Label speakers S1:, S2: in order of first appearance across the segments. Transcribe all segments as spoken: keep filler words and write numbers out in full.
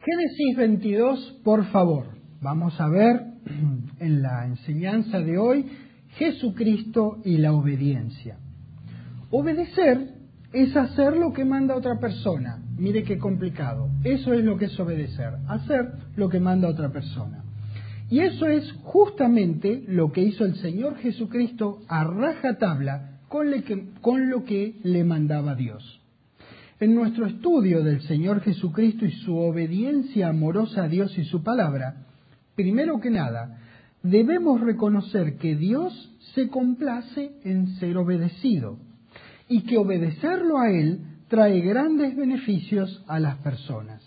S1: Génesis veintidós, por favor. Vamos a ver en la enseñanza de hoy Jesucristo y la obediencia. Obedecer es hacer lo que manda otra persona. Mire qué complicado. Eso es lo que es obedecer, hacer lo que manda otra persona. Y eso es justamente lo que hizo el Señor Jesucristo a rajatabla con, le que, con lo que le mandaba Dios. En nuestro estudio del Señor Jesucristo y su obediencia amorosa a Dios y su palabra, primero que nada, debemos reconocer que Dios se complace en ser obedecido y que obedecerlo a Él trae grandes beneficios a las personas.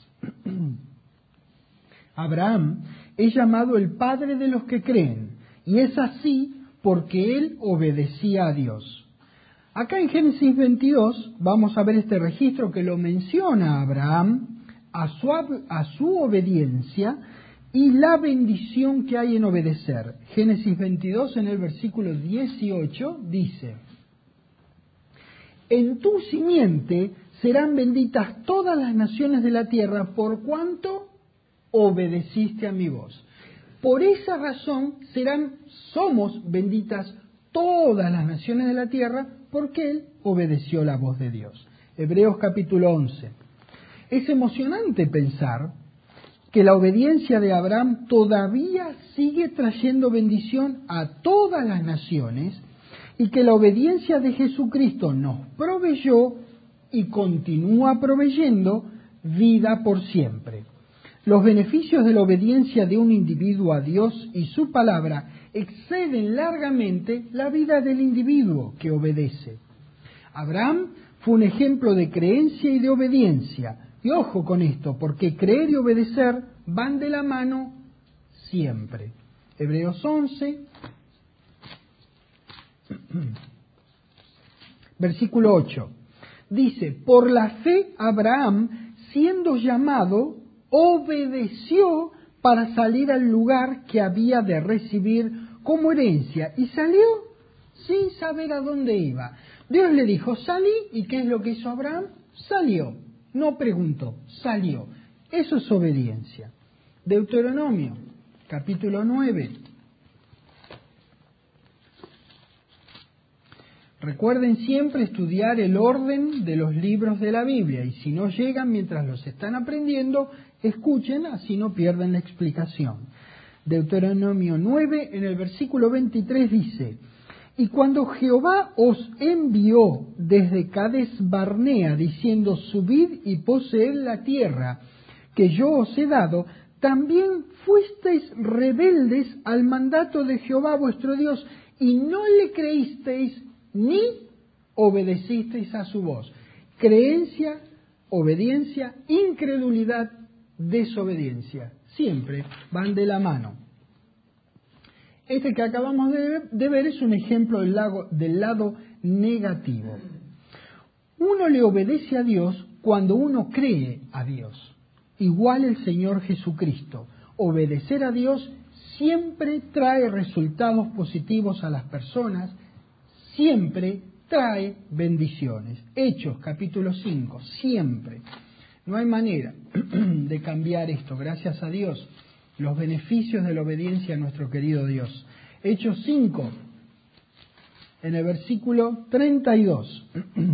S1: Abraham es llamado el padre de los que creen, y es así porque él obedecía a Dios. Acá en Génesis veintidós vamos a ver este registro que lo menciona Abraham, a su, a su obediencia y la bendición que hay en obedecer. Génesis veintidós en el versículo dieciocho dice: en tu simiente serán benditas todas las naciones de la tierra por cuanto obedeciste a mi voz. Por esa razón serán, somos benditas todas las naciones de la tierra porque él obedeció la voz de Dios. Hebreos capítulo once. Es emocionante pensar que la obediencia de Abraham todavía sigue trayendo bendición a todas las naciones y que la obediencia de Jesucristo nos proveyó y continúa proveyendo vida por siempre. Los beneficios de la obediencia de un individuo a Dios y su palabra exceden largamente la vida del individuo que obedece. Abraham fue un ejemplo de creencia y de obediencia. Y ojo con esto, porque creer y obedecer van de la mano siempre. Hebreos once, versículo ocho. Dice, por la fe Abraham, siendo llamado, obedeció para salir al lugar que había de recibir como herencia. Y salió sin saber a dónde iba. Dios le dijo, salí, ¿y qué es lo que hizo Abraham? Salió, no preguntó, salió. Eso es obediencia. Deuteronomio, capítulo nueve. Recuerden siempre estudiar el orden de los libros de la Biblia y si no llegan mientras los están aprendiendo, escuchen, así no pierden la explicación. Deuteronomio nueve, en el versículo veintitrés dice, y cuando Jehová os envió desde Cades Barnea, diciendo, subid y poseed la tierra que yo os he dado, también fuisteis rebeldes al mandato de Jehová vuestro Dios, y no le creísteis ni obedecisteis a su voz. Creencia, obediencia, incredulidad, desobediencia. Siempre van de la mano. Este que acabamos de, de ver es un ejemplo del, lago, del lado negativo. Uno le obedece a Dios cuando uno cree a Dios. Igual el Señor Jesucristo. Obedecer a Dios siempre trae resultados positivos a las personas, siempre trae bendiciones. Hechos, capítulo cinco, siempre. No hay manera de cambiar esto, gracias a Dios, los beneficios de la obediencia a nuestro querido Dios. Hechos cinco, en el versículo treinta y dos,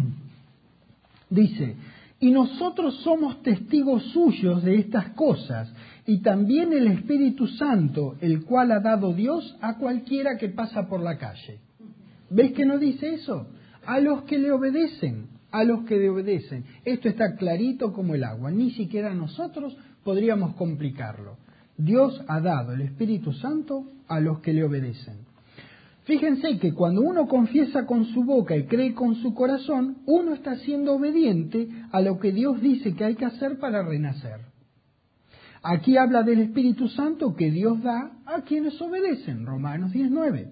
S1: dice, y nosotros somos testigos suyos de estas cosas, y también el Espíritu Santo, el cual ha dado Dios a cualquiera que pasa por la calle. ¿Ves que no dice eso? A los que le obedecen, a los que le obedecen. Esto está clarito como el agua, ni siquiera nosotros podríamos complicarlo. Dios ha dado el Espíritu Santo a los que le obedecen. Fíjense que cuando uno confiesa con su boca y cree con su corazón, uno está siendo obediente a lo que Dios dice que hay que hacer para renacer. Aquí habla del Espíritu Santo que Dios da a quienes obedecen, Romanos diez nueve.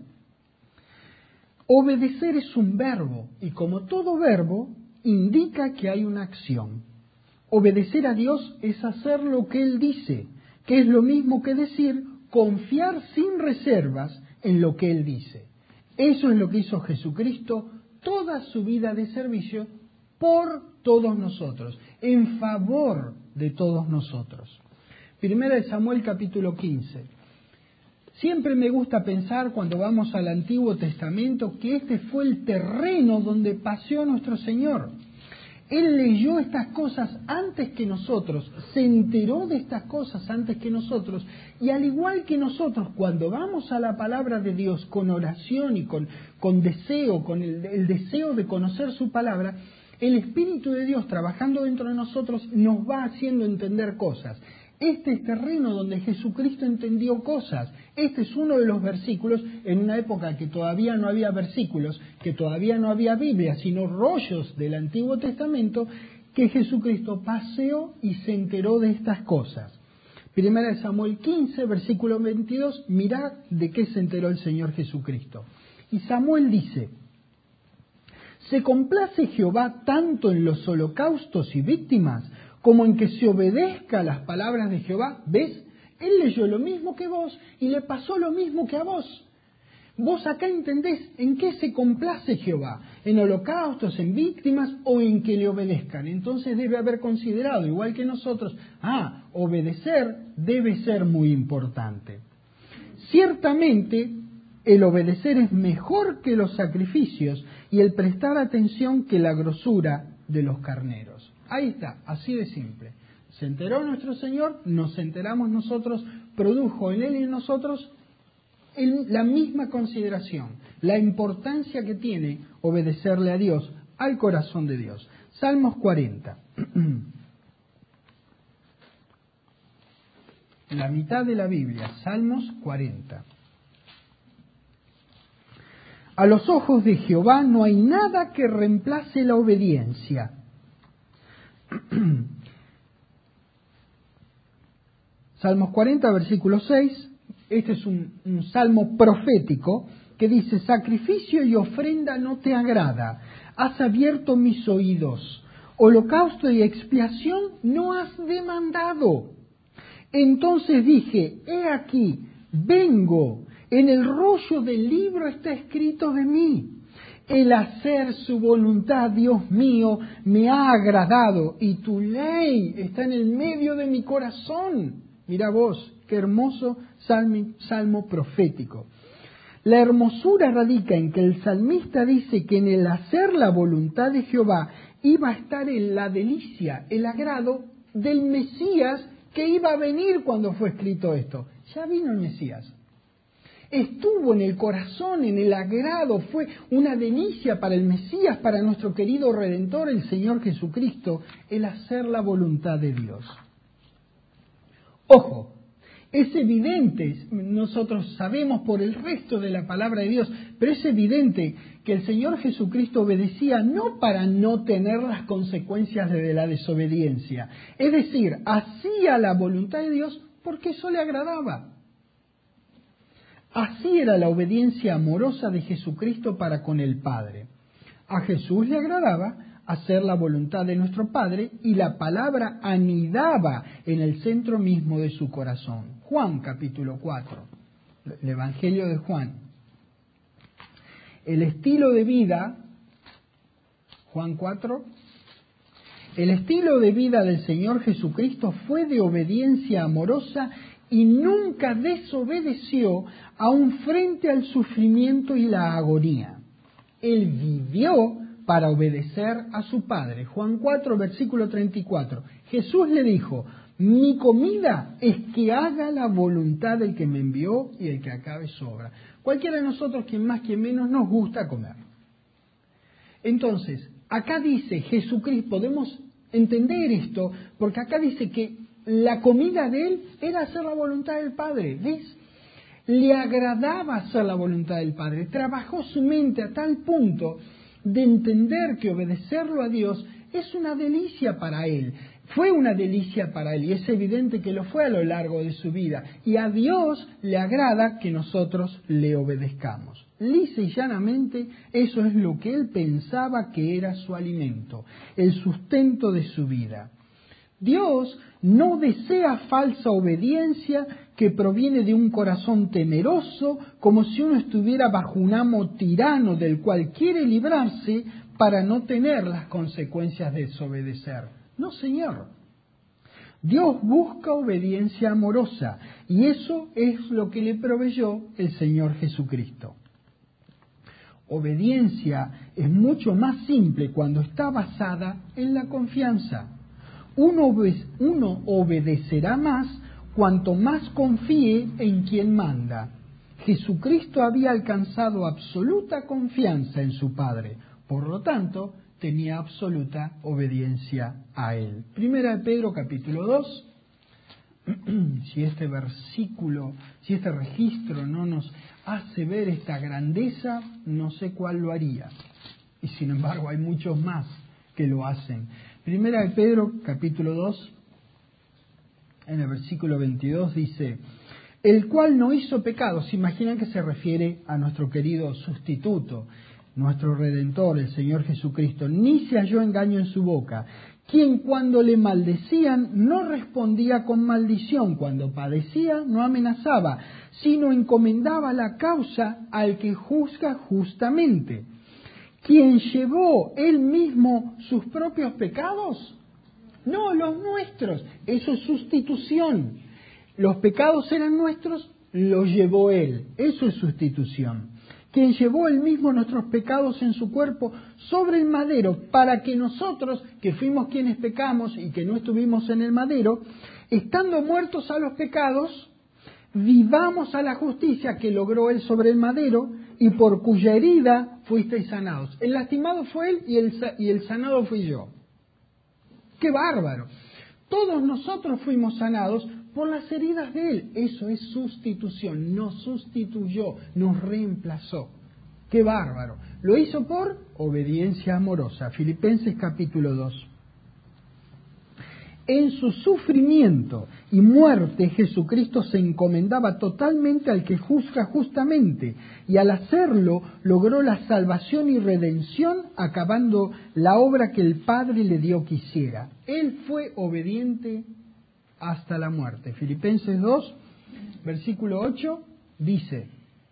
S1: Obedecer es un verbo y como todo verbo indica que hay una acción. Obedecer a Dios es hacer lo que Él dice, que es lo mismo que decir confiar sin reservas en lo que Él dice. Eso es lo que hizo Jesucristo toda su vida de servicio por todos nosotros, en favor de todos nosotros. Primera de Samuel capítulo quince. Siempre me gusta pensar cuando vamos al Antiguo Testamento que este fue el terreno donde paseó nuestro Señor. Él leyó estas cosas antes que nosotros, se enteró de estas cosas antes que nosotros, y al igual que nosotros, cuando vamos a la palabra de Dios con oración y con, con deseo, con el, el deseo de conocer su palabra, el Espíritu de Dios trabajando dentro de nosotros nos va haciendo entender cosas. Este es terreno donde Jesucristo entendió cosas. Este es uno de los versículos en una época que todavía no había versículos, que todavía no había Biblia, sino rollos del Antiguo Testamento, que Jesucristo paseó y se enteró de estas cosas. Primera de Samuel quince, versículo veintidós, mirad de qué se enteró el Señor Jesucristo. Y Samuel dice: ¿se complace Jehová tanto en los holocaustos y víctimas como en que se obedezca a las palabras de Jehová? ¿Ves? Él leyó lo mismo que vos y le pasó lo mismo que a vos. Vos acá entendés en qué se complace Jehová, en holocaustos, en víctimas o en que le obedezcan. Entonces debe haber considerado, igual que nosotros, ah, obedecer debe ser muy importante. Ciertamente, el obedecer es mejor que los sacrificios y el prestar atención que la grosura de los carneros. Ahí está, así de simple. Se enteró nuestro Señor, nos enteramos nosotros, produjo en Él y en nosotros el, la misma consideración, la importancia que tiene obedecerle a Dios, al corazón de Dios. Salmos cuarenta. La mitad de la Biblia, Salmos cuarenta. A los ojos de Jehová no hay nada que reemplace la obediencia. Salmos cuarenta, versículo seis, este es un, un salmo profético que dice: sacrificio y ofrenda no te agrada, has abierto mis oídos, holocausto y expiación no has demandado. Entonces dije: he aquí, vengo, en el rollo del libro está escrito de mí. El hacer su voluntad, Dios mío, me ha agradado, y tu ley está en el medio de mi corazón. Mira vos, qué hermoso salmo, salmo profético. La hermosura radica en que el salmista dice que en el hacer la voluntad de Jehová iba a estar en la delicia, el agrado del Mesías que iba a venir cuando fue escrito esto. Ya vino el Mesías. Estuvo en el corazón, en el agrado, fue una delicia para el Mesías, para nuestro querido Redentor, el Señor Jesucristo, el hacer la voluntad de Dios. Ojo, es evidente, nosotros sabemos por el resto de la palabra de Dios, pero es evidente que el Señor Jesucristo obedecía no para no tener las consecuencias de la desobediencia, es decir, hacía la voluntad de Dios porque eso le agradaba. Así era la obediencia amorosa de Jesucristo para con el Padre. A Jesús le agradaba hacer la voluntad de nuestro Padre y la palabra anidaba en el centro mismo de su corazón. Juan capítulo cuatro, el Evangelio de Juan. El estilo de vida, Juan cuatro, el estilo de vida del Señor Jesucristo fue de obediencia amorosa y nunca desobedeció aun frente al sufrimiento y la agonía. Él vivió para obedecer a su Padre. Juan cuatro, versículo treinta y cuatro. Jesús le dijo: mi comida es que haga la voluntad del que me envió y el que acabe sobra. Cualquiera de nosotros, quien más, quien menos, nos gusta comer. Entonces, acá dice Jesucristo, podemos entender esto, porque acá dice que la comida de Él era hacer la voluntad del Padre. ¿Ves? Le agradaba hacer la voluntad del Padre. Trabajó su mente a tal punto de entender que obedecerlo a Dios es una delicia para Él. Fue una delicia para Él y es evidente que lo fue a lo largo de su vida. Y a Dios le agrada que nosotros le obedezcamos. Lisa y llanamente, eso es lo que Él pensaba que era su alimento, el sustento de su vida. Dios no desea falsa obediencia que proviene de un corazón temeroso, como si uno estuviera bajo un amo tirano del cual quiere librarse para no tener las consecuencias de desobedecer. No, Señor. Dios busca obediencia amorosa y eso es lo que le proveyó el Señor Jesucristo. Obediencia es mucho más simple cuando está basada en la confianza. Uno, obede- uno obedecerá más cuanto más confíe en quien manda. Jesucristo había alcanzado absoluta confianza en su Padre, por lo tanto, tenía absoluta obediencia a Él. Primera de Pedro, capítulo dos. Si este versículo, si este registro no nos hace ver esta grandeza, no sé cuál lo haría. Y sin embargo hay muchos más que lo hacen. Primera de Pedro, capítulo dos, en el versículo veintidós dice: el cual no hizo pecado. Se imaginan que se refiere a nuestro querido sustituto, nuestro Redentor, el Señor Jesucristo, ni se halló engaño en su boca, quien cuando le maldecían no respondía con maldición, cuando padecía no amenazaba, sino encomendaba la causa al que juzga justamente, quien llevó él mismo sus propios pecados, no los nuestros. Eso es sustitución. Los pecados eran nuestros, los llevó él. Eso es sustitución. Quien llevó él mismo nuestros pecados en su cuerpo sobre el madero, para que nosotros, que fuimos quienes pecamos y que no estuvimos en el madero, estando muertos a los pecados, vivamos a la justicia que logró él sobre el madero y por cuya herida fuisteis sanados. El lastimado fue él y el, y el sanado fui yo. ¡Qué bárbaro! Todos nosotros fuimos sanados por las heridas de él. Eso es sustitución. Nos sustituyó, nos reemplazó. ¡Qué bárbaro! Lo hizo por obediencia amorosa. Filipenses capítulo dos. En su sufrimiento y muerte Jesucristo se encomendaba totalmente al que juzga justamente, y al hacerlo logró la salvación y redención, acabando la obra que el Padre le dio que hiciera. Él fue obediente hasta la muerte. Filipenses dos, versículo ocho, dice: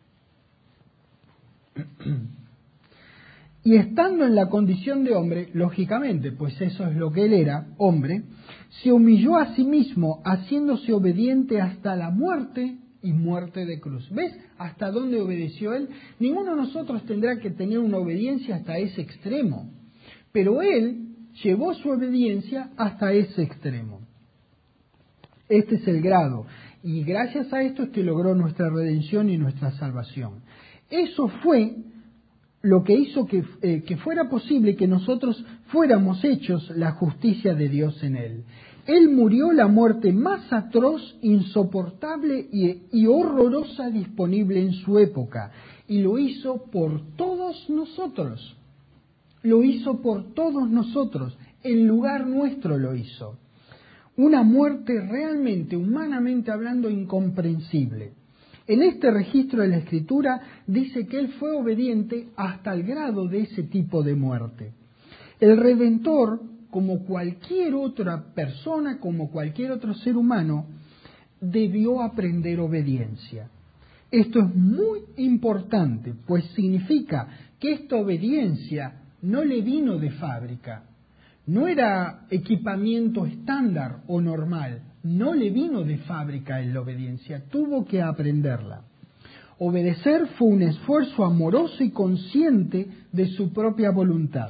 S1: y estando en la condición de hombre, lógicamente, pues eso es lo que él era, hombre, se humilló a sí mismo, haciéndose obediente hasta la muerte y muerte de cruz. ¿Ves hasta dónde obedeció él? Ninguno de nosotros tendrá que tener una obediencia hasta ese extremo, pero él llevó su obediencia hasta ese extremo. Este es el grado, y gracias a esto es que logró nuestra redención y nuestra salvación. Eso fue lo que hizo que, eh, que fuera posible que nosotros fuéramos hechos la justicia de Dios en él. Él murió la muerte más atroz, insoportable y, y horrorosa disponible en su época, y lo hizo por todos nosotros. Lo hizo por todos nosotros, en lugar nuestro lo hizo. Una muerte realmente, humanamente hablando, incomprensible. En este registro de la Escritura dice que él fue obediente hasta el grado de ese tipo de muerte. El Redentor, como cualquier otra persona, como cualquier otro ser humano, debió aprender obediencia. Esto es muy importante, pues significa que esta obediencia no le vino de fábrica, no era equipamiento estándar o normal, no le vino de fábrica en la obediencia, tuvo que aprenderla. Obedecer fue un esfuerzo amoroso y consciente de su propia voluntad.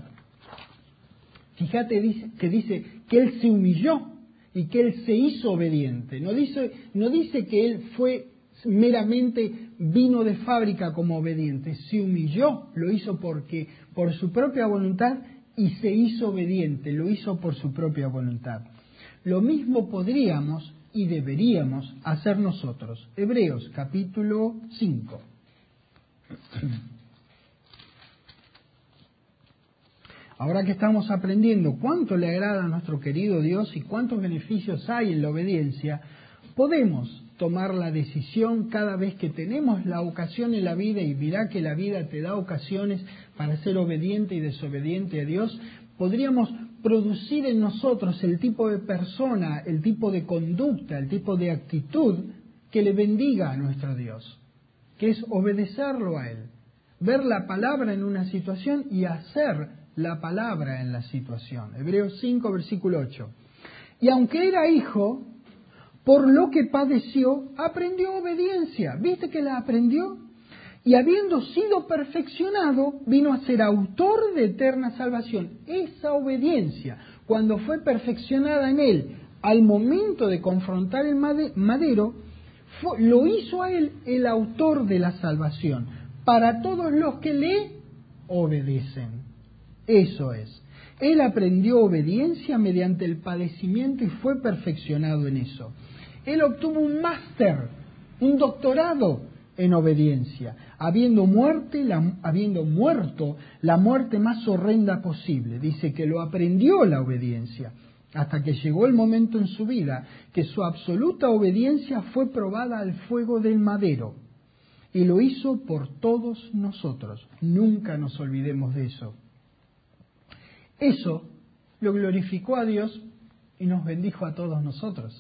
S1: Fíjate que dice que él se humilló y que él se hizo obediente. No dice, no dice que él fue meramente vino de fábrica como obediente, se humilló, lo hizo porque por su propia voluntad y se hizo obediente, lo hizo por su propia voluntad. Lo mismo podríamos y deberíamos hacer nosotros. Hebreos capítulo cinco. Ahora que estamos aprendiendo cuánto le agrada a nuestro querido Dios y cuántos beneficios hay en la obediencia, podemos tomar la decisión cada vez que tenemos la ocasión en la vida, y mirá que la vida te da ocasiones para ser obediente y desobediente a Dios, podríamos producir en nosotros el tipo de persona, el tipo de conducta, el tipo de actitud que le bendiga a nuestro Dios, que es obedecerlo a Él, ver la palabra en una situación y hacer la palabra en la situación. Hebreos cinco, versículo ocho. Y aunque era hijo, por lo que padeció, aprendió obediencia. ¿Viste que la aprendió? Y habiendo sido perfeccionado, vino a ser autor de eterna salvación. Esa obediencia, cuando fue perfeccionada en él, al momento de confrontar el madero, fue, lo hizo a él el autor de la salvación, para todos los que le obedecen. Eso es. Él aprendió obediencia mediante el padecimiento y fue perfeccionado en eso. Él obtuvo un máster, un doctorado en obediencia, habiendo, muerte, la, habiendo muerto la muerte más horrenda posible. Dice que lo aprendió la obediencia, hasta que llegó el momento en su vida que su absoluta obediencia fue probada al fuego del madero. Y lo hizo por todos nosotros. Nunca nos olvidemos de eso. Eso lo glorificó a Dios y nos bendijo a todos nosotros.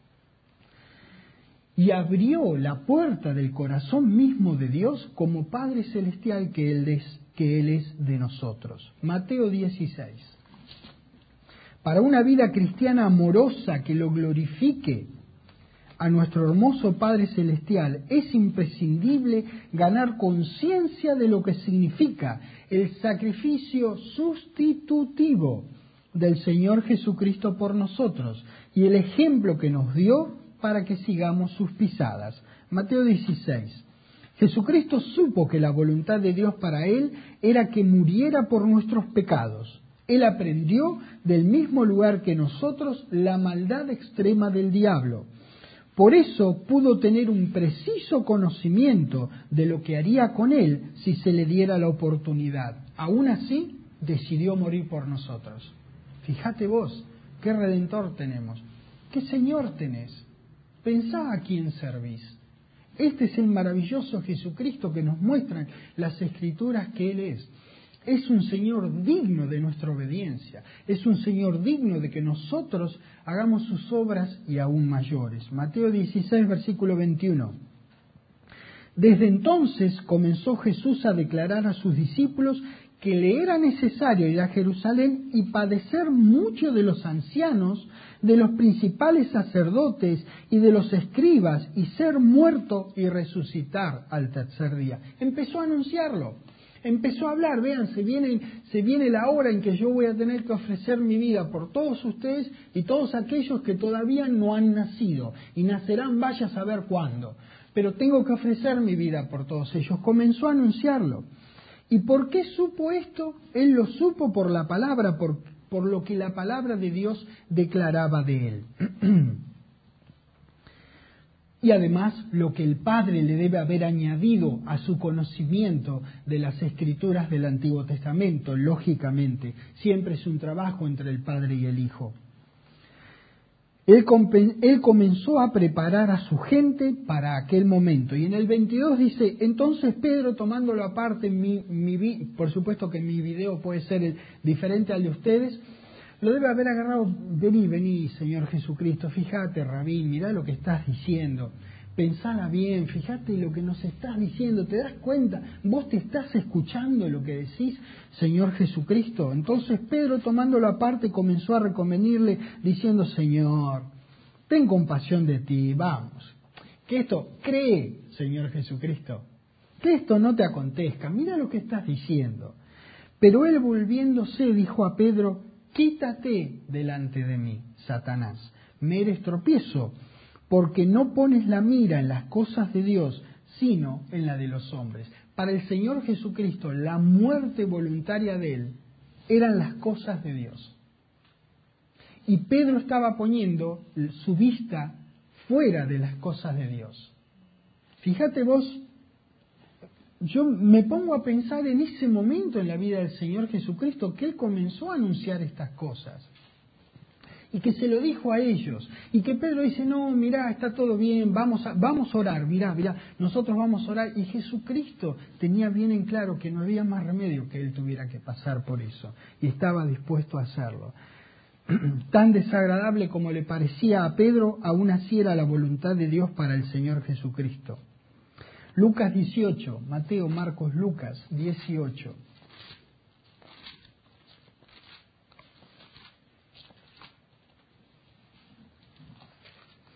S1: Y abrió la puerta del corazón mismo de Dios como Padre Celestial que Él es, que Él es de nosotros. Mateo dieciséis. Para una vida cristiana amorosa que lo glorifique a nuestro hermoso Padre Celestial, es imprescindible ganar conciencia de lo que significa el sacrificio sustitutivo del Señor Jesucristo por nosotros y el ejemplo que nos dio para que sigamos sus pisadas. Mateo dieciséis. Jesucristo supo que la voluntad de Dios para Él era que muriera por nuestros pecados. Él aprendió del mismo lugar que nosotros la maldad extrema del diablo. Por eso pudo tener un preciso conocimiento de lo que haría con Él si se le diera la oportunidad. Aún así, decidió morir por nosotros. Fíjate vos, qué Redentor tenemos, qué Señor tenés. Pensá a quién servís. Este es el maravilloso Jesucristo que nos muestran las Escrituras que Él es. Es un Señor digno de nuestra obediencia. Es un Señor digno de que nosotros hagamos sus obras y aún mayores. Mateo dieciséis, versículo veintiuno. Desde entonces comenzó Jesús a declarar a sus discípulos que le era necesario ir a Jerusalén y padecer mucho de los ancianos, de los principales sacerdotes y de los escribas, y ser muerto y resucitar al tercer día. Empezó a anunciarlo, empezó a hablar. Vean, se viene, se viene la hora en que yo voy a tener que ofrecer mi vida por todos ustedes y todos aquellos que todavía no han nacido, y nacerán vaya a saber cuándo, pero tengo que ofrecer mi vida por todos ellos. Comenzó a anunciarlo. ¿Y por qué supo esto? Él lo supo por la palabra, por, por lo que la palabra de Dios declaraba de él. Y además lo que el Padre le debe haber añadido a su conocimiento de las Escrituras del Antiguo Testamento, lógicamente. Siempre es un trabajo entre el Padre y el Hijo. Él, él comenzó a preparar a su gente para aquel momento. Y en el veintidós dice, entonces Pedro, tomándolo aparte, mi, mi, por supuesto que mi video puede ser el, diferente al de ustedes, lo debe haber agarrado. Vení, vení, Señor Jesucristo, fíjate, Rabí, mirá lo que estás diciendo. Pensala bien, fíjate lo que nos estás diciendo, ¿te das cuenta? ¿Vos te estás escuchando lo que decís, Señor Jesucristo? Entonces Pedro, tomándolo aparte, comenzó a reconvenirle, diciendo, Señor, ten compasión de ti, vamos, que esto, cree, Señor Jesucristo, que esto no te acontezca, mira lo que estás diciendo. Pero él, volviéndose, dijo a Pedro, quítate delante de mí, Satanás, me eres tropiezo, porque no pones la mira en las cosas de Dios, sino en la de los hombres. Para el Señor Jesucristo, la muerte voluntaria de Él eran las cosas de Dios. Y Pedro estaba poniendo su vista fuera de las cosas de Dios. Fíjate vos, yo me pongo a pensar en ese momento en la vida del Señor Jesucristo, que Él comenzó a anunciar estas cosas. Y que se lo dijo a ellos. Y que Pedro dice, no, mirá, está todo bien, vamos a, vamos a orar, mirá, mirá, nosotros vamos a orar. Y Jesucristo tenía bien en claro que no había más remedio que Él tuviera que pasar por eso. Y estaba dispuesto a hacerlo. Tan desagradable como le parecía a Pedro, aún así era la voluntad de Dios para el Señor Jesucristo. Lucas dieciocho, Mateo, Marcos, Lucas dieciocho.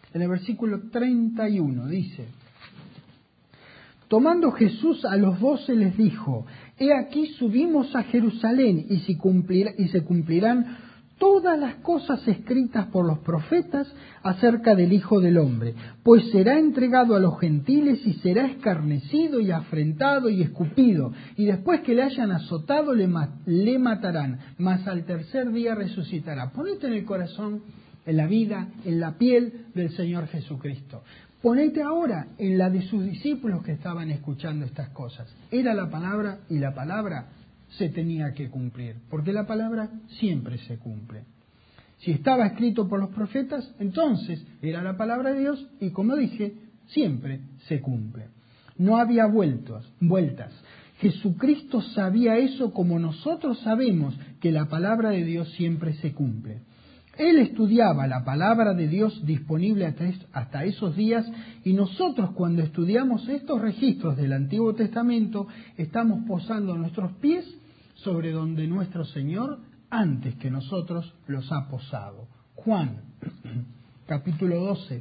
S1: En el versículo treinta y uno dice: tomando Jesús a los doce les dijo: he aquí subimos a Jerusalén y se, cumplirá, y se cumplirán todas las cosas escritas por los profetas acerca del Hijo del Hombre, pues será entregado a los gentiles y será escarnecido y afrentado y escupido, y después que le hayan azotado le, ma le matarán, mas al tercer día resucitará. Ponete en el corazón, en la vida, en la piel del Señor Jesucristo. Ponete ahora en la de sus discípulos que estaban escuchando estas cosas. Era la palabra y la palabra se tenía que cumplir, porque la palabra siempre se cumple. Si estaba escrito por los profetas, entonces era la palabra de Dios y, como dije, siempre se cumple. No había vueltas, vueltas. Jesucristo sabía eso como nosotros sabemos que la palabra de Dios siempre se cumple. Él estudiaba la palabra de Dios disponible hasta, hasta esos días, y nosotros, cuando estudiamos estos registros del Antiguo Testamento, estamos posando nuestros pies sobre donde nuestro Señor antes que nosotros los ha posado. Juan, capítulo doce.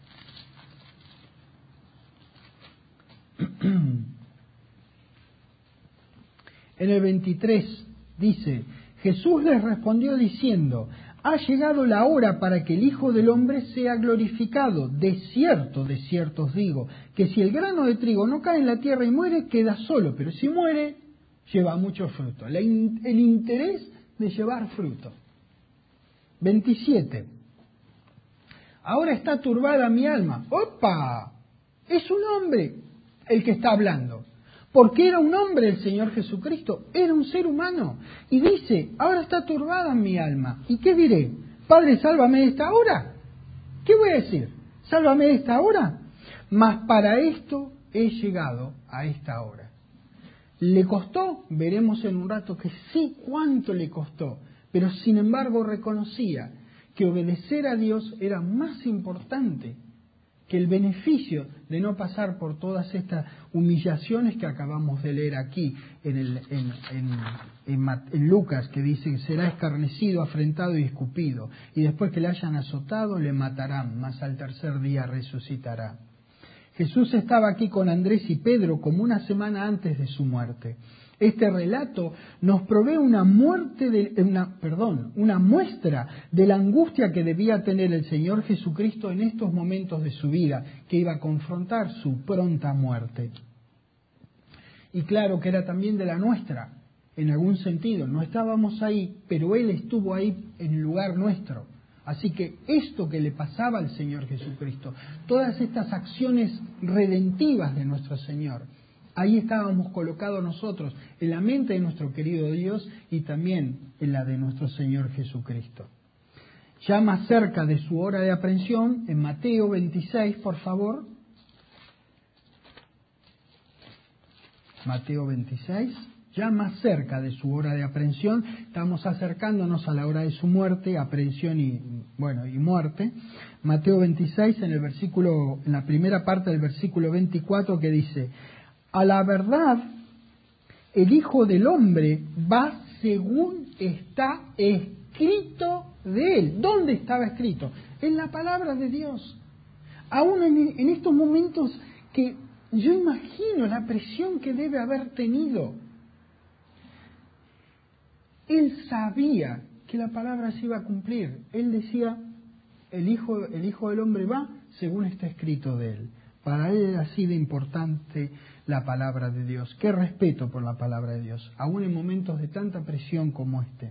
S1: En el veintitrés dice: Jesús les respondió diciendo: ha llegado la hora para que el Hijo del Hombre sea glorificado. De cierto, de cierto os digo, que si el grano de trigo no cae en la tierra y muere, queda solo, pero si muere, lleva mucho fruto. El interés de llevar fruto. veintisiete. Ahora está turbada mi alma. ¡Opa! Es un hombre el que está hablando. Porque era un hombre el Señor Jesucristo, era un ser humano. Y dice: ahora está turbada mi alma. ¿Y qué diré? Padre, sálvame de esta hora. ¿Qué voy a decir? ¿Sálvame de esta hora? Mas para esto he llegado a esta hora. ¿Le costó? Veremos en un rato que sí, cuánto le costó. Pero sin embargo reconocía que obedecer a Dios era más importante que el beneficio de no pasar por todas estas humillaciones que acabamos de leer aquí en, el, en, en, en, en Lucas, que dice que será escarnecido, afrentado y escupido, y después que le hayan azotado le matarán, mas al tercer día resucitará. Jesús estaba aquí con Andrés y Pedro como una semana antes de su muerte. Este relato nos provee una muerte de, una, perdón, una muestra de la angustia que debía tener el Señor Jesucristo en estos momentos de su vida, que iba a confrontar su pronta muerte. Y claro que era también de la nuestra, en algún sentido. No estábamos ahí, pero Él estuvo ahí en lugar nuestro. Así que esto que le pasaba al Señor Jesucristo, todas estas acciones redentivas de nuestro Señor, ahí estábamos colocados nosotros, en la mente de nuestro querido Dios y también en la de nuestro Señor Jesucristo. Ya más cerca de su hora de aprehensión, en Mateo veintiséis, por favor. Mateo veintiséis, ya más cerca de su hora de aprehensión, estamos acercándonos a la hora de su muerte, aprehensión y, bueno, y muerte. Mateo veintiséis, en el versículo, en la primera parte del versículo veinticuatro, que dice: a la verdad, el Hijo del Hombre va según está escrito de él. ¿Dónde estaba escrito? En la palabra de Dios. Aún en, en estos momentos que yo imagino la presión que debe haber tenido. Él sabía que la palabra se iba a cumplir. Él decía: el Hijo, el Hijo del Hombre va según está escrito de él. Para él era así de importante la palabra de Dios. Qué respeto por la palabra de Dios, aún en momentos de tanta presión como este.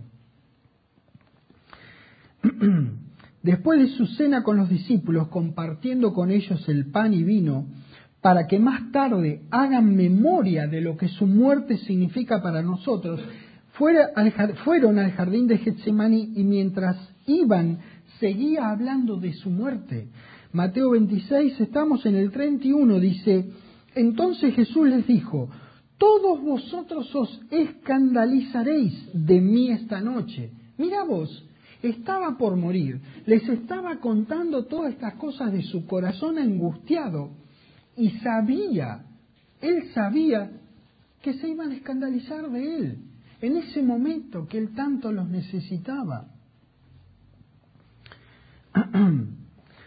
S1: Después de su cena con los discípulos, compartiendo con ellos el pan y vino, para que más tarde hagan memoria de lo que su muerte significa para nosotros, fuera al, fueron al jardín de Getsemaní, y mientras iban seguía hablando de su muerte. Mateo veintiséis, estamos en el treinta y uno, dice: entonces Jesús les dijo: todos vosotros os escandalizaréis de mí esta noche. Mira vos, estaba por morir, les estaba contando todas estas cosas de su corazón angustiado, y sabía, él sabía que se iban a escandalizar de él, en ese momento que él tanto los necesitaba.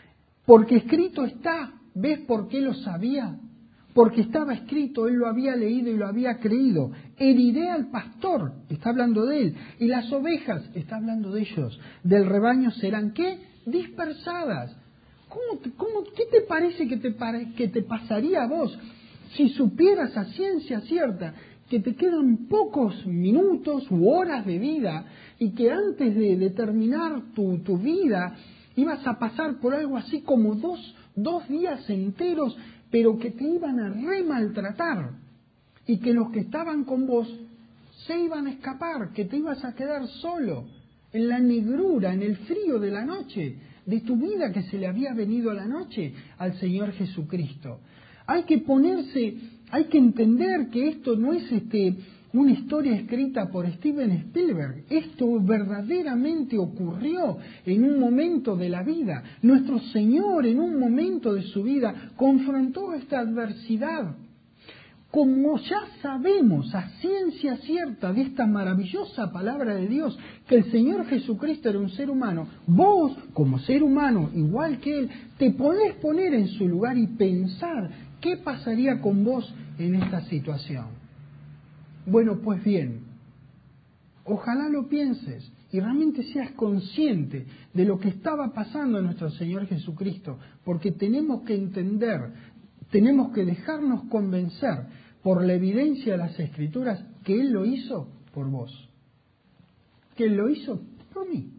S1: Porque escrito está. ¿Ves por qué lo sabía? Porque estaba escrito, él lo había leído y lo había creído. Heriré al pastor, está hablando de él, y las ovejas, está hablando de ellos, del rebaño serán, ¿qué? Dispersadas. ¿Cómo te, cómo, ¿Qué te parece que te, pare, que te pasaría a vos si supieras a ciencia cierta que te quedan pocos minutos u horas de vida y que antes de, de terminar tu, tu vida ibas a pasar por algo así como dos, dos días enteros, pero que te iban a re maltratar y que los que estaban con vos se iban a escapar, que te ibas a quedar solo en la negrura, en el frío de la noche, de tu vida que se le había venido a la noche al Señor Jesucristo? Hay que ponerse, hay que entender que esto no es este una historia escrita por Steven Spielberg. Esto verdaderamente ocurrió en un momento de la vida. Nuestro Señor en un momento de su vida confrontó esta adversidad. Como ya sabemos a ciencia cierta de esta maravillosa palabra de Dios, que el Señor Jesucristo era un ser humano, vos, como ser humano, igual que Él, te podés poner en su lugar y pensar qué pasaría con vos en esta situación. Bueno, pues bien, ojalá lo pienses y realmente seas consciente de lo que estaba pasando en nuestro Señor Jesucristo, porque tenemos que entender, tenemos que dejarnos convencer por la evidencia de las Escrituras que Él lo hizo por vos, que Él lo hizo por mí,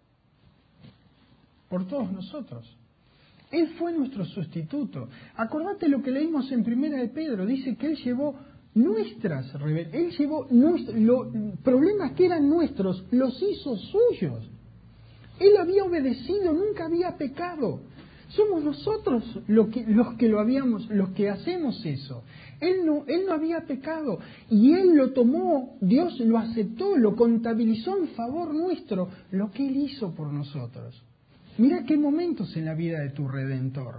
S1: por todos nosotros. Él fue nuestro sustituto. Acordate lo que leímos en Primera de Pedro, dice que Él llevó nuestras rebeliones, Él llevó nuestros, los problemas que eran nuestros, los hizo suyos. Él había obedecido, nunca había pecado. Somos nosotros lo que, los que lo habíamos, los que hacemos eso. Él no, él no había pecado y Él lo tomó, Dios lo aceptó, lo contabilizó en favor nuestro, lo que Él hizo por nosotros. Mira qué momentos en la vida de tu Redentor.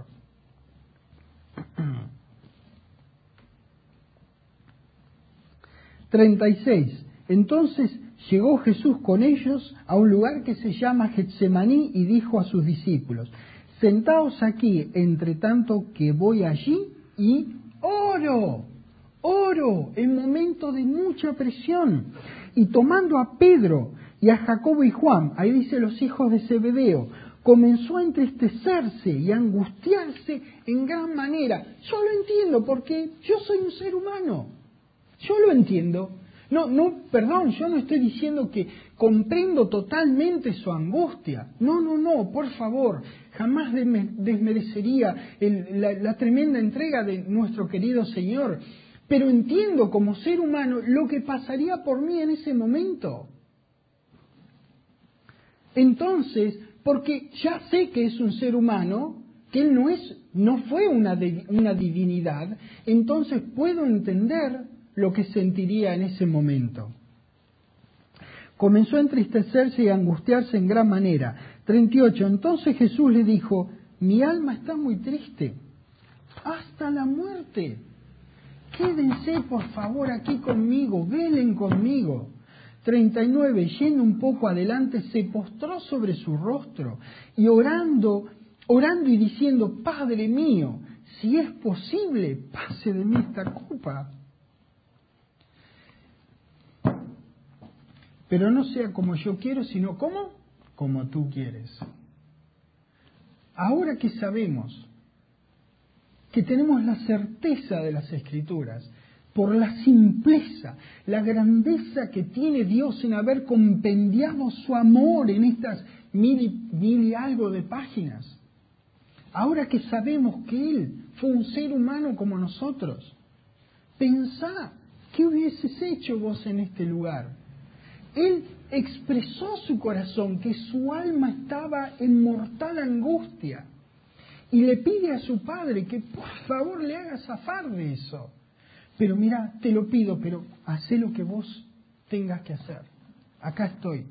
S1: treinta y seis. Entonces llegó Jesús con ellos a un lugar que se llama Getsemaní y dijo a sus discípulos: sentaos aquí, entre tanto que voy allí y oro, oro, en momento de mucha presión. Y tomando a Pedro y a Jacobo y Juan, ahí dice los hijos de Zebedeo, comenzó a entristecerse y a angustiarse en gran manera. Yo lo entiendo porque yo soy un ser humano. Yo lo entiendo. No, no, perdón, yo no estoy diciendo que comprendo totalmente su angustia. No, no, no, por favor, jamás desmerecería el, la, la tremenda entrega de nuestro querido Señor. Pero entiendo como ser humano lo que pasaría por mí en ese momento. Entonces, porque ya sé que es un ser humano, que él no es, no fue una, de, una divinidad, entonces puedo entender lo que sentiría en ese momento. Comenzó a entristecerse y a angustiarse en gran manera. treinta y ocho. Entonces Jesús le dijo: mi alma está muy triste, hasta la muerte. Quédense por favor aquí conmigo, velen conmigo. treinta y nueve. Yendo un poco adelante, se postró sobre su rostro y orando, orando y diciendo: Padre mío, si es posible, pase de mí esta copa. Pero no sea como yo quiero, sino como, como tú quieres. Ahora que sabemos que tenemos la certeza de las Escrituras, por la simpleza, la grandeza que tiene Dios en haber compendiado su amor en estas mil y, mil y algo de páginas, ahora que sabemos que Él fue un ser humano como nosotros, pensá, ¿qué hubieses hecho vos en este lugar? Él expresó su corazón, que su alma estaba en mortal angustia, y le pide a su Padre que por favor le haga zafar de eso. Pero mira, te lo pido, pero hacé lo que vos tengas que hacer. Acá estoy.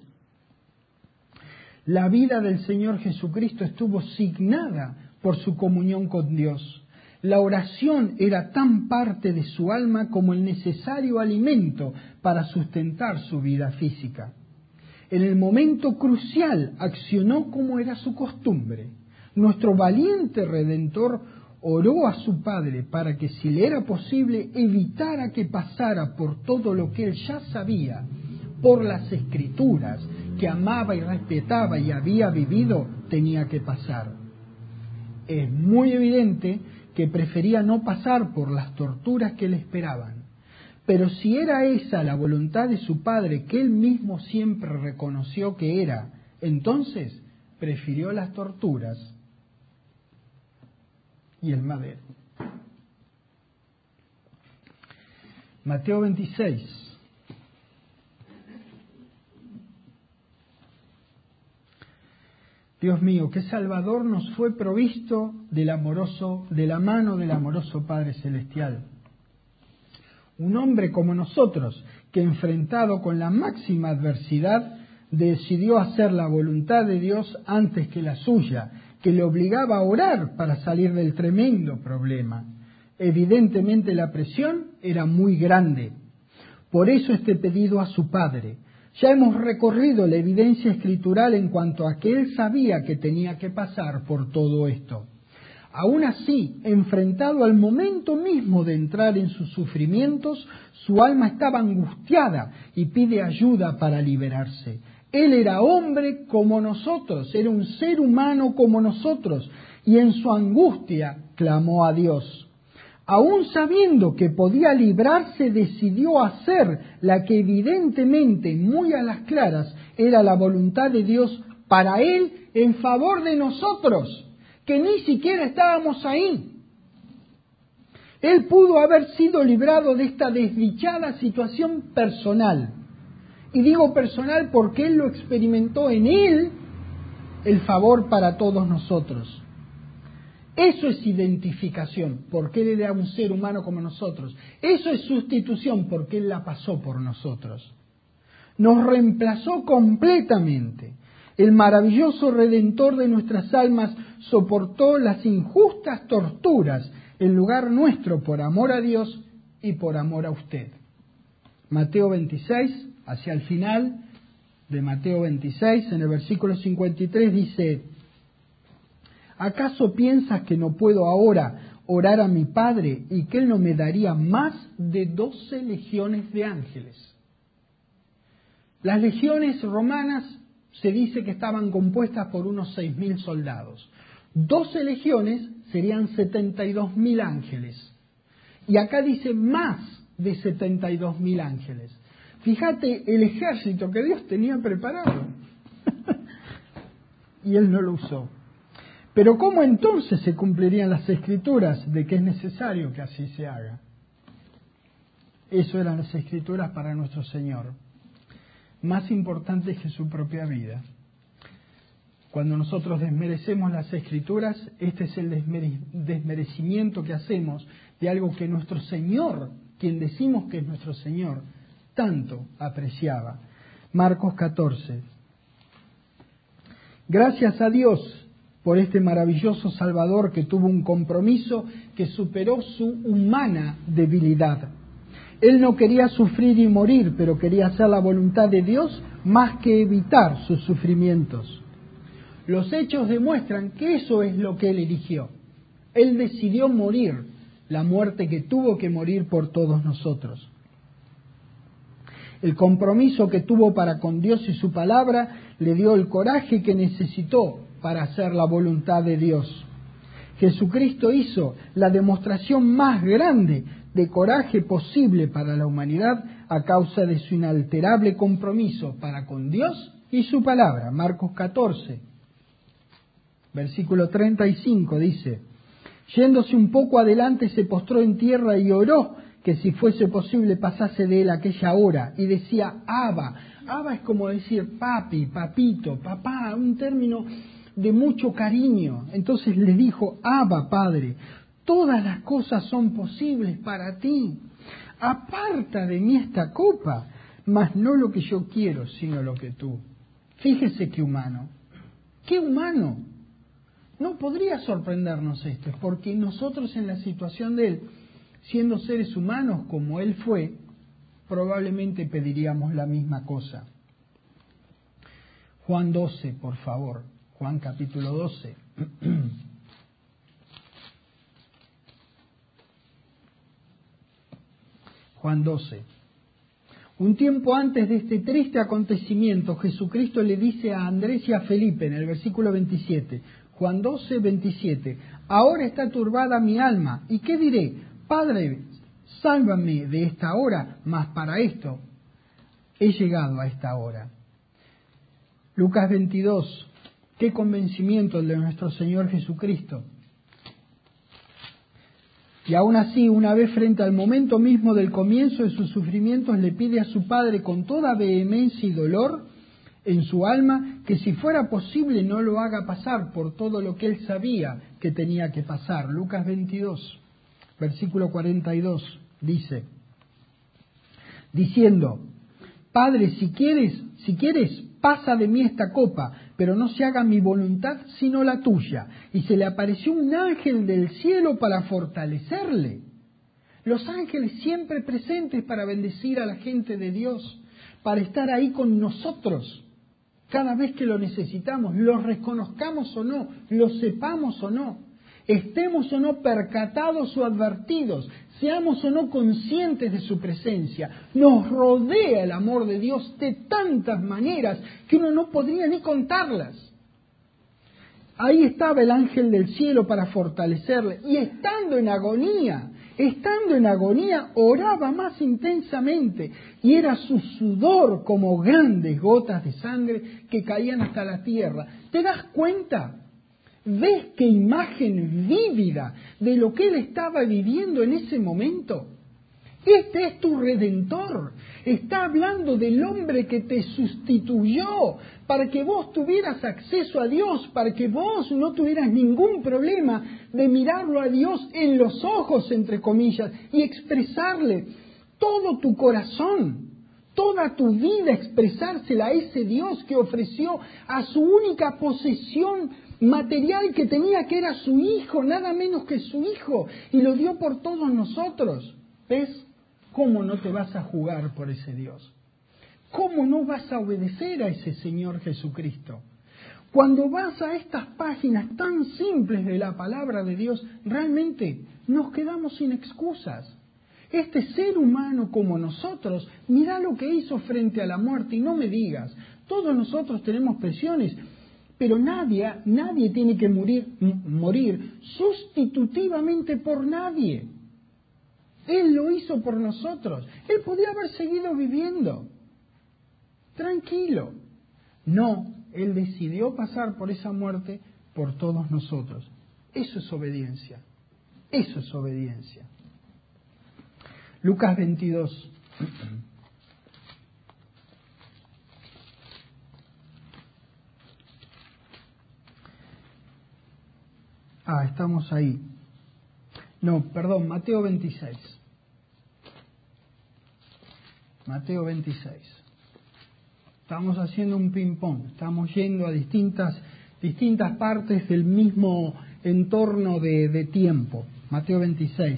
S1: La vida del Señor Jesucristo estuvo signada por su comunión con Dios. La oración era tan parte de su alma como el necesario alimento para sustentar su vida física. En el momento crucial accionó como era su costumbre. Nuestro valiente Redentor oró a su Padre para que, si le era posible, evitara que pasara por todo lo que él ya sabía, por las Escrituras, que amaba y respetaba y había vivido, tenía que pasar. Es muy evidente que prefería no pasar por las torturas que le esperaban. Pero si era esa la voluntad de su Padre, que él mismo siempre reconoció que era, entonces prefirió las torturas y el madero. Mateo veintiséis. Dios mío, qué Salvador nos fue provisto del amoroso, de la mano del amoroso Padre Celestial. Un hombre como nosotros, que enfrentado con la máxima adversidad, decidió hacer la voluntad de Dios antes que la suya, que le obligaba a orar para salir del tremendo problema. Evidentemente la presión era muy grande. Por eso este pedido a su Padre. Ya hemos recorrido la evidencia escritural en cuanto a que él sabía que tenía que pasar por todo esto. Aún así, enfrentado al momento mismo de entrar en sus sufrimientos, su alma estaba angustiada y pide ayuda para liberarse. Él era hombre como nosotros, era un ser humano como nosotros, y en su angustia clamó a Dios. Aún sabiendo que podía librarse, decidió hacer la que evidentemente, muy a las claras, era la voluntad de Dios para él en favor de nosotros, que ni siquiera estábamos ahí. Él pudo haber sido librado de esta desdichada situación personal. Y digo personal porque él lo experimentó en él, el favor para todos nosotros. Eso es identificación, porque él era un ser humano como nosotros. Eso es sustitución, porque él la pasó por nosotros. Nos reemplazó completamente. El maravilloso Redentor de nuestras almas soportó las injustas torturas en lugar nuestro por amor a Dios y por amor a usted. Mateo veintiséis, hacia el final de Mateo veintiséis, en el versículo cincuenta y tres dice: ¿acaso piensas que no puedo ahora orar a mi Padre y que Él no me daría más de doce legiones de ángeles? Las legiones romanas se dice que estaban compuestas por unos seis mil soldados. doce legiones serían setenta y dos mil ángeles. Y acá dice más de setenta y dos mil ángeles. Fíjate el ejército que Dios tenía preparado. Y Él no lo usó. Pero ¿cómo entonces se cumplirían las Escrituras de que es necesario que así se haga? Eso eran las Escrituras para nuestro Señor, más importantes que su propia vida. Cuando nosotros desmerecemos las Escrituras, este es el desmere- desmerecimiento que hacemos de algo que nuestro Señor, quien decimos que es nuestro Señor, tanto apreciaba. Marcos catorce. Gracias a Dios por este maravilloso Salvador que tuvo un compromiso que superó su humana debilidad. Él no quería sufrir y morir, pero quería hacer la voluntad de Dios más que evitar sus sufrimientos. Los hechos demuestran que eso es lo que Él eligió. Él decidió morir, la muerte que tuvo que morir por todos nosotros. El compromiso que tuvo para con Dios y su palabra le dio el coraje que necesitó para hacer la voluntad de Dios. Jesucristo hizo la demostración más grande de coraje posible para la humanidad a causa de su inalterable compromiso para con Dios y su palabra. Marcos catorce, versículo treinta y cinco dice: yéndose un poco adelante se postró en tierra y oró que si fuese posible pasase de él aquella hora, y decía Abba. Abba es como decir papi, papito, papá, un término de mucho cariño. Entonces le dijo: Abba, Padre, todas las cosas son posibles para ti. Aparta de mí esta copa, mas no lo que yo quiero, sino lo que tú. Fíjese qué humano, qué humano. No podría sorprendernos esto, porque nosotros en la situación de él, siendo seres humanos como él fue, probablemente pediríamos la misma cosa. Juan doce, por favor. Juan capítulo doce. Juan doce. Un tiempo antes de este triste acontecimiento, Jesucristo le dice a Andrés y a Felipe en el versículo veintisiete, Juan doce, veintisiete, ahora está turbada mi alma, ¿y qué diré? Padre, sálvame de esta hora, mas para esto he llegado a esta hora. Lucas veintidós, qué convencimiento el de nuestro Señor Jesucristo. Y aún así, una vez frente al momento mismo del comienzo de sus sufrimientos, le pide a su Padre con toda vehemencia y dolor en su alma que si fuera posible no lo haga pasar por todo lo que él sabía que tenía que pasar. Lucas veintidós, versículo cuarenta y dos, dice, diciendo, Padre, si quieres, si quieres, pasa de mí esta copa, pero no se haga mi voluntad sino la tuya. Y se le apareció un ángel del cielo para fortalecerle. Los ángeles siempre presentes para bendecir a la gente de Dios, para estar ahí con nosotros cada vez que lo necesitamos, lo reconozcamos o no, lo sepamos o no, estemos o no percatados o advertidos, seamos o no conscientes de su presencia. Nos rodea el amor de Dios de tantas maneras que uno no podría ni contarlas. Ahí estaba el ángel del cielo para fortalecerle, y estando en agonía, estando en agonía, oraba más intensamente, y era su sudor como grandes gotas de sangre que caían hasta la tierra. ¿Te das cuenta? ¿Ves qué imagen vívida de lo que él estaba viviendo en ese momento? Este es tu Redentor. Está hablando del hombre que te sustituyó para que vos tuvieras acceso a Dios, para que vos no tuvieras ningún problema de mirarlo a Dios en los ojos, entre comillas, y expresarle todo tu corazón, toda tu vida, expresársela a ese Dios que ofreció a su única posesión material que tenía, que era su Hijo, nada menos que su Hijo, y lo dio por todos nosotros. ¿Ves cómo no te vas a jugar por ese Dios? ¿Cómo no vas a obedecer a ese Señor Jesucristo? Cuando vas a estas páginas tan simples de la palabra de Dios, realmente nos quedamos sin excusas. Este ser humano como nosotros, mira lo que hizo frente a la muerte, y no me digas, todos nosotros tenemos presiones, pero nadie, nadie tiene que morir, morir sustitutivamente por nadie. Él lo hizo por nosotros. Él podía haber seguido viviendo tranquilo. No, Él decidió pasar por esa muerte por todos nosotros. Eso es obediencia. Eso es obediencia. Lucas veintidós. Ah, estamos ahí. No, perdón, Mateo veintiséis. Mateo veintiséis. Estamos haciendo un ping-pong, estamos yendo a distintas, distintas partes del mismo entorno de, de tiempo. Mateo veintiséis.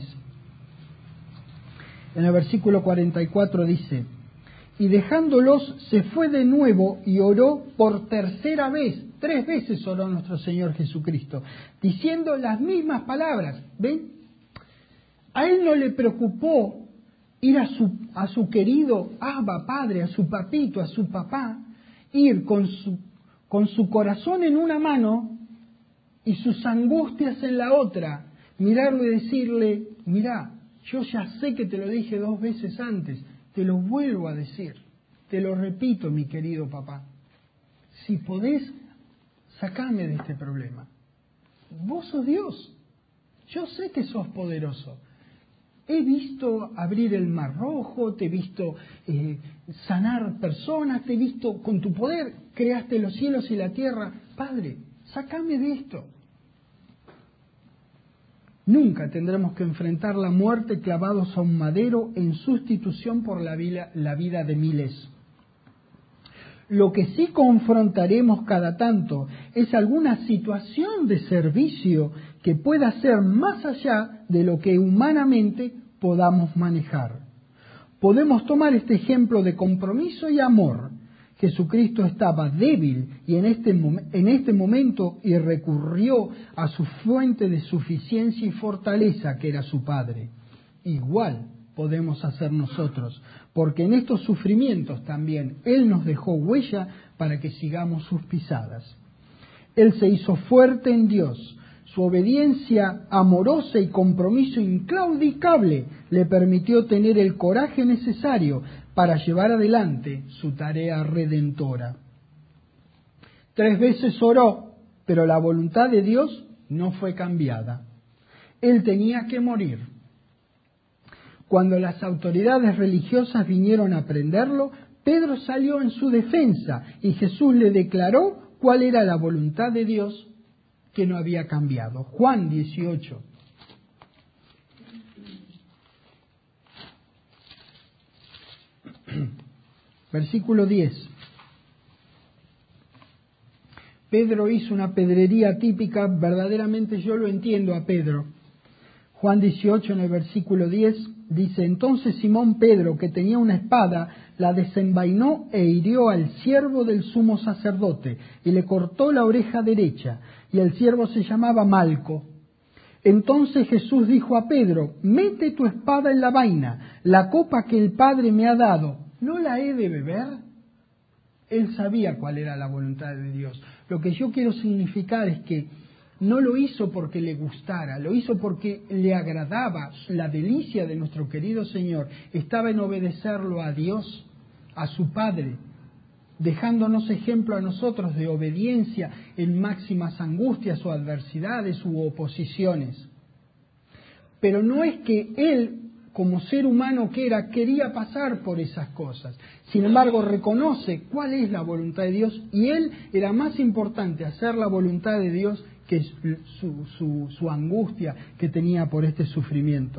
S1: En el versículo cuarenta y cuatro dice, y dejándolos se fue de nuevo y oró por tercera vez. Tres veces oró nuestro Señor Jesucristo, diciendo las mismas palabras. ¿Ven? A Él no le preocupó ir a su, a su querido Abba Padre, a su papito, a su papá, ir con su, con su corazón en una mano y sus angustias en la otra, mirarlo y decirle, mirá, yo ya sé que te lo dije dos veces antes, te lo vuelvo a decir, te lo repito, mi querido papá, si podés, sacame de este problema. Vos sos Dios, yo sé que sos poderoso. He visto abrir el mar rojo, te he visto eh, sanar personas, te he visto con tu poder, creaste los cielos y la tierra. Padre, sácame de esto. Nunca tendremos que enfrentar la muerte clavados a un madero en sustitución por la vida, la vida de miles. Lo que sí confrontaremos cada tanto es alguna situación de servicio que pueda ser más allá de lo que humanamente podamos manejar. Podemos tomar este ejemplo de compromiso y amor Jesucristo estaba débil y en este, en este momento y recurrió a su fuente de suficiencia y fortaleza, que era su Padre. Igual podemos hacer nosotros, porque en estos sufrimientos también Él nos dejó huella para que sigamos sus pisadas. Él se hizo fuerte en Dios. Su obediencia amorosa y compromiso inclaudicable le permitió tener el coraje necesario para llevar adelante su tarea redentora. Tres veces oró, pero la voluntad de Dios no fue cambiada. Él tenía que morir. Cuando las autoridades religiosas vinieron a prenderlo, Pedro salió en su defensa y Jesús le declaró cuál era la voluntad de Dios que no había cambiado. Juan dieciocho. Versículo diez. Pedro hizo una pedrería típica, verdaderamente yo lo entiendo a Pedro. Juan dieciocho, en el versículo diez, dice: entonces Simón Pedro, que tenía una espada, la desenvainó e hirió al siervo del sumo sacerdote, y le cortó la oreja derecha, y el siervo se llamaba Malco. Entonces Jesús dijo a Pedro: mete tu espada en la vaina, la copa que el Padre me ha dado, ¿no la he de beber? Él sabía cuál era la voluntad de Dios. Lo que yo quiero significar es que no lo hizo porque le gustara, lo hizo porque le agradaba. La delicia de nuestro querido Señor estaba en obedecerlo a Dios, a su Padre, dejándonos ejemplo a nosotros de obediencia en máximas angustias o adversidades u oposiciones. Pero no es que Él, como ser humano que era, quería pasar por esas cosas. Sin embargo, reconoce cuál es la voluntad de Dios y Él era más importante hacer la voluntad de Dios que su, su, su angustia que tenía por este sufrimiento.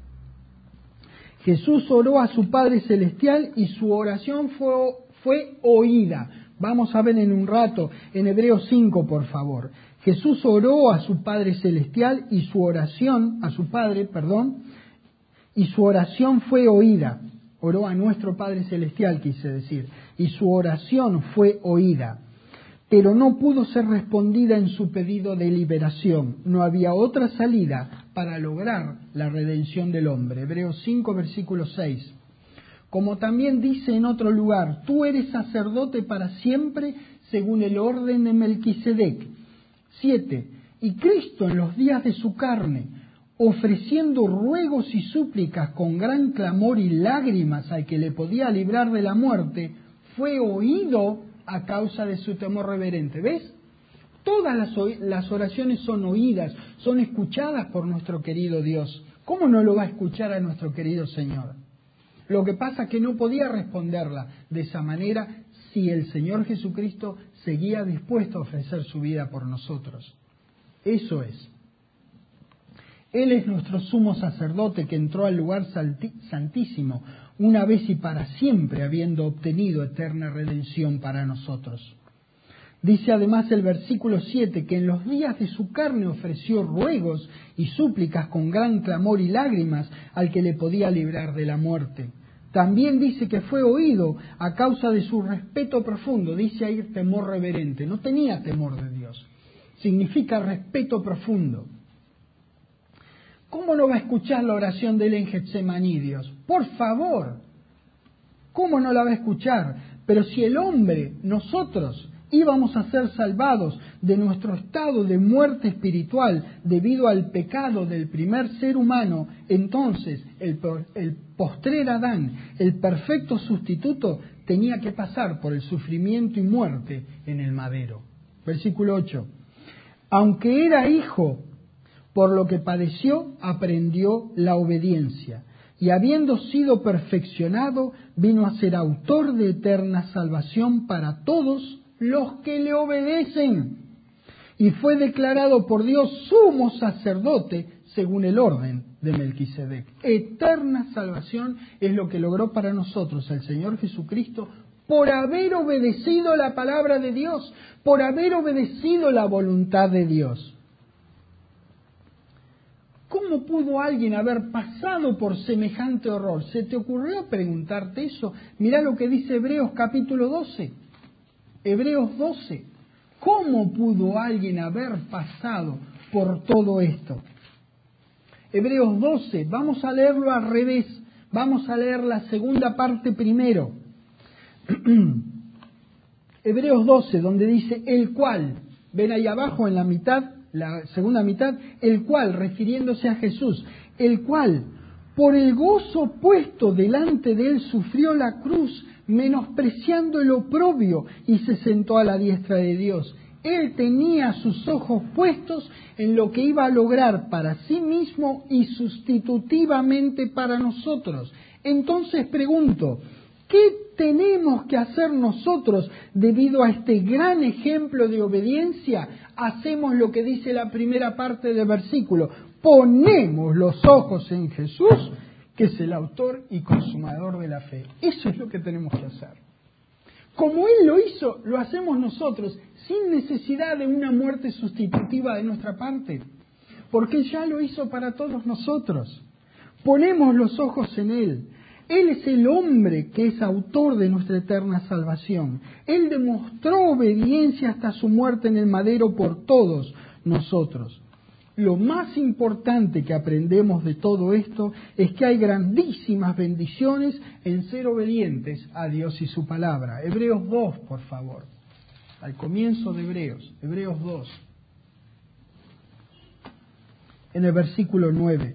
S1: Jesús oró a su Padre Celestial y su oración fue, fue oída. Vamos a ver en un rato, en Hebreos cinco, por favor. Jesús oró a su Padre Celestial y su oración, a su Padre, perdón, y su oración fue oída. Oró a nuestro Padre Celestial, quise decir, y su oración fue oída. Pero no pudo ser respondida en su pedido de liberación. No había otra salida para lograr la redención del hombre. Hebreos cinco, versículo seis. Como también dice en otro lugar: tú eres sacerdote para siempre según el orden de Melquisedec. siete. Y Cristo en los días de su carne, ofreciendo ruegos y súplicas con gran clamor y lágrimas al que le podía librar de la muerte, fue oído a causa de su temor reverente. ¿Ves? Todas las, las oraciones son oídas, son escuchadas por nuestro querido Dios. ¿Cómo no lo va a escuchar a nuestro querido Señor? Lo que pasa es que no podía responderla de esa manera si el Señor Jesucristo seguía dispuesto a ofrecer su vida por nosotros. Eso es. Él es nuestro sumo sacerdote que entró al lugar santísimo una vez y para siempre, habiendo obtenido eterna redención para nosotros. Dice además el versículo siete que en los días de su carne ofreció ruegos y súplicas con gran clamor y lágrimas al que le podía librar de la muerte. También dice que fue oído a causa de su respeto profundo. Dice ahí temor reverente. No tenía temor de Dios. Significa respeto profundo. ¿Cómo no va a escuchar la oración de él en Getsemaní, Dios? Por favor, ¿cómo no la va a escuchar? Pero si el hombre, nosotros, íbamos a ser salvados de nuestro estado de muerte espiritual debido al pecado del primer ser humano, entonces el, el postrer Adán, el perfecto sustituto, tenía que pasar por el sufrimiento y muerte en el madero. Versículo ocho. Aunque era hijo, por lo que padeció, aprendió la obediencia, y habiendo sido perfeccionado, vino a ser autor de eterna salvación para todos los que le obedecen. Y fue declarado por Dios sumo sacerdote según el orden de Melquisedec. Eterna salvación es lo que logró para nosotros el Señor Jesucristo por haber obedecido la palabra de Dios, por haber obedecido la voluntad de Dios. ¿Cómo ¿cómo pudo alguien haber pasado por semejante horror? ¿Se te ocurrió preguntarte eso? Mirá lo que dice Hebreos capítulo doce. Hebreos doce. ¿Cómo pudo alguien haber pasado por todo esto? Hebreos doce, vamos a leerlo al revés. Vamos a leer la segunda parte primero. Hebreos doce, donde dice el cual, ven ahí abajo en la mitad, la segunda mitad, el cual, refiriéndose a Jesús, el cual, por el gozo puesto delante de él, sufrió la cruz, menospreciando el oprobio, y se sentó a la diestra de Dios. Él tenía sus ojos puestos en lo que iba a lograr para sí mismo y sustitutivamente para nosotros. Entonces pregunto, ¿qué tenemos que hacer nosotros debido a este gran ejemplo de obediencia? Hacemos lo que dice la primera parte del versículo. Ponemos los ojos en Jesús, que es el autor y consumador de la fe. Eso es lo que tenemos que hacer. Como Él lo hizo, lo hacemos nosotros, sin necesidad de una muerte sustitutiva de nuestra parte, porque Él ya lo hizo para todos nosotros. Ponemos los ojos en Él. Él es el hombre que es autor de nuestra eterna salvación. Él demostró obediencia hasta su muerte en el madero por todos nosotros. Lo más importante que aprendemos de todo esto es que hay grandísimas bendiciones en ser obedientes a Dios y su palabra. Hebreos dos, por favor. Al comienzo de Hebreos, Hebreos dos. En el versículo nueve.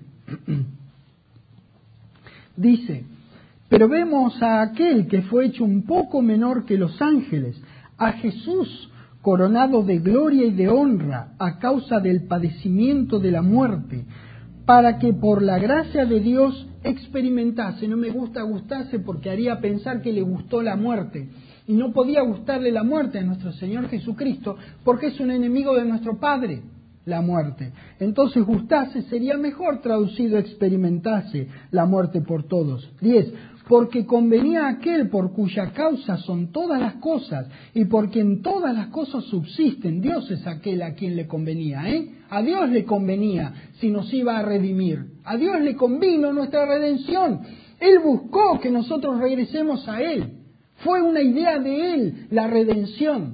S1: Dice, pero vemos a aquel que fue hecho un poco menor que los ángeles, a Jesús, coronado de gloria y de honra a causa del padecimiento de la muerte, para que por la gracia de Dios experimentase. No me gusta gustarse porque haría pensar que le gustó la muerte. Y no podía gustarle la muerte a nuestro Señor Jesucristo porque es un enemigo de nuestro Padre, la muerte. Entonces gustase sería mejor traducido experimentase la muerte por todos. diez. Porque convenía a aquel por cuya causa son todas las cosas y por quien todas las cosas subsisten. Dios es aquel a quien le convenía, ¿eh? A Dios le convenía si nos iba a redimir. A Dios le convino nuestra redención. Él buscó que nosotros regresemos a Él. Fue una idea de Él, la redención.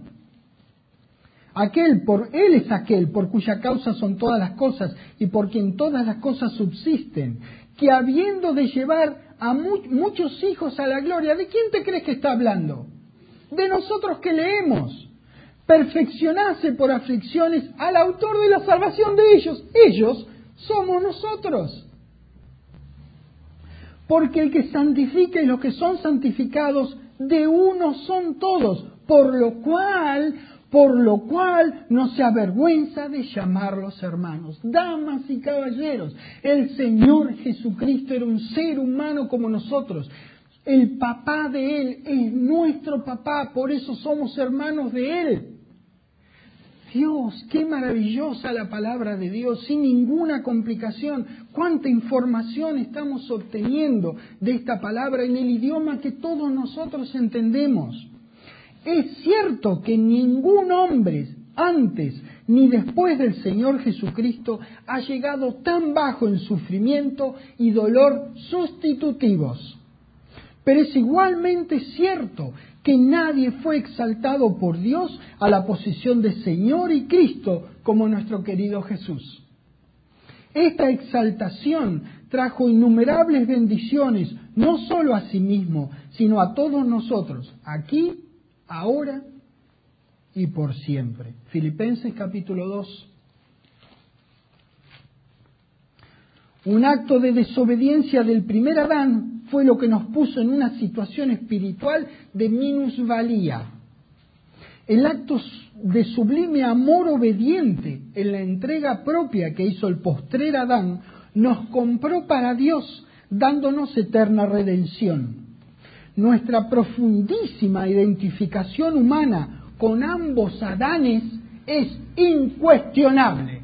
S1: Aquel por Él es aquel por cuya causa son todas las cosas y por quien todas las cosas subsisten, que habiendo de llevar a mu- muchos hijos a la gloria, ¿de quién te crees que está hablando? De nosotros que leemos. Perfeccionase por aflicciones al autor de la salvación de ellos. Ellos somos nosotros. Porque el que santifica y los que son santificados de uno son todos, por lo cual, por lo cual no se avergüenza de llamarlos hermanos. Damas y caballeros, el Señor Jesucristo era un ser humano como nosotros. El papá de Él es nuestro papá, por eso somos hermanos de Él. Dios, qué maravillosa la palabra de Dios, sin ninguna complicación. Cuánta información estamos obteniendo de esta palabra en el idioma que todos nosotros entendemos. Es cierto que ningún hombre antes ni después del Señor Jesucristo ha llegado tan bajo en sufrimiento y dolor sustitutivos. Pero es igualmente cierto que nadie fue exaltado por Dios a la posición de Señor y Cristo como nuestro querido Jesús. Esta exaltación trajo innumerables bendiciones, no solo a sí mismo, sino a todos nosotros, aquí, ahora y por siempre. Filipenses capítulo dos. Un acto de desobediencia del primer Adán fue lo que nos puso en una situación espiritual de minusvalía. El acto de sublime amor obediente en la entrega propia que hizo el postrer Adán nos compró para Dios, dándonos eterna redención. Nuestra profundísima identificación humana con ambos Adanes es incuestionable.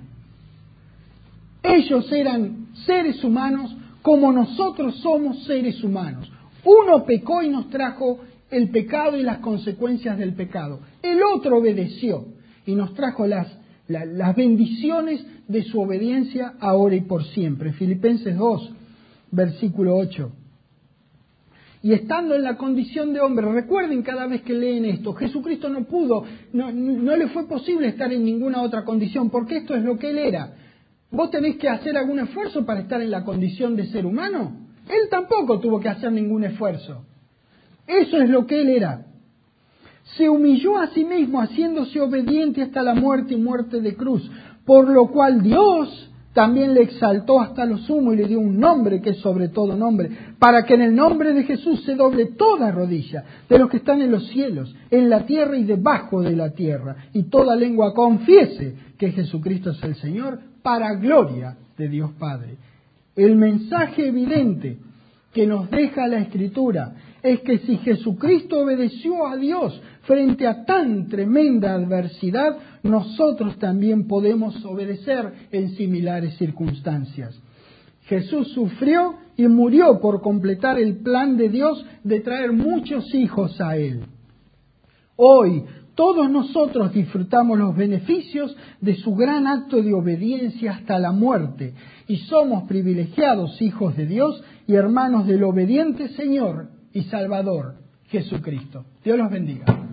S1: Ellos eran seres humanos como nosotros somos seres humanos. Uno pecó y nos trajo el pecado y las consecuencias del pecado. El otro obedeció y nos trajo las, la, las bendiciones de su obediencia ahora y por siempre. Filipenses dos, versículo ocho. Y estando en la condición de hombre, recuerden cada vez que leen esto, Jesucristo no pudo, no, no le fue posible estar en ninguna otra condición, porque esto es lo que Él era. ¿Vos tenés que hacer algún esfuerzo para estar en la condición de ser humano? Él tampoco tuvo que hacer ningún esfuerzo. Eso es lo que Él era. Se humilló a sí mismo, haciéndose obediente hasta la muerte y muerte de cruz, por lo cual Dios también le exaltó hasta lo sumo y le dio un nombre que es sobre todo nombre, para que en el nombre de Jesús se doble toda rodilla de los que están en los cielos, en la tierra y debajo de la tierra, y toda lengua confiese que Jesucristo es el Señor, para gloria de Dios Padre. El mensaje evidente que nos deja la Escritura es que si Jesucristo obedeció a Dios frente a tan tremenda adversidad, nosotros también podemos obedecer en similares circunstancias. Jesús sufrió y murió por completar el plan de Dios de traer muchos hijos a Él. Hoy todos nosotros disfrutamos los beneficios de su gran acto de obediencia hasta la muerte y somos privilegiados hijos de Dios y hermanos del obediente Señor y Salvador Jesucristo. Dios los bendiga.